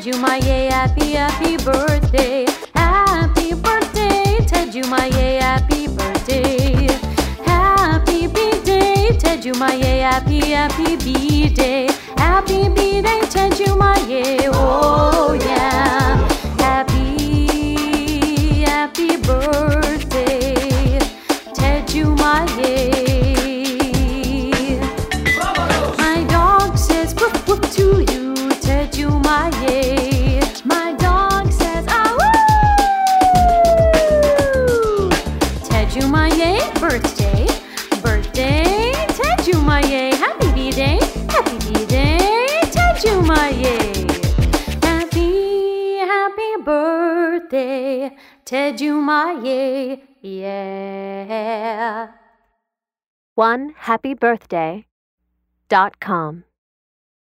Tejumaye, happy, happy birthday. Happy birthday, Tejumaye, happy birthday. Happy B-day, Tejumaye, happy, happy B-day. Happy B-day, Tejumaye, oh yeah. Happy, happy birthday, Tejumaye. My dog says woof woof to you, Tejumaye. My dog says ah woo. Tejumaye, birthday, birthday, Tejumaye. Happy B-day, happy B-day, Tejumaye. Happy, happy birthday, Tejumaye, yeah. OneHappyBirthday.com